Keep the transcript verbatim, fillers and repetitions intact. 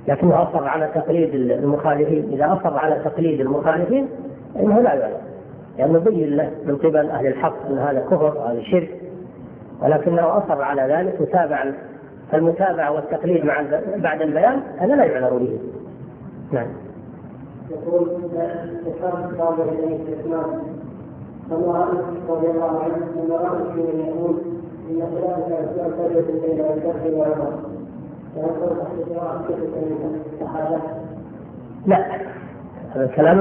لكنه أصر على تقليد المخالفين. إذا أصر على تقليد المخالفين فإنه لا يعلم، لأنه بين له من قبل أهل الحق أن هذا كفر وهذا شرك، ولكنه أصر على ذلك وتابع. فالمتابعة والتقليد مع بعد البيان هذا لا يعذر به. نعم. يقول ذكرت بعض الإسلام الله رضي الله عنه أن رأى من يقول إن خلافة الإسلام تجد بين الكفر والعمر، فيقول تحت قراءة كتب الصحابة. لا، هذا الكلام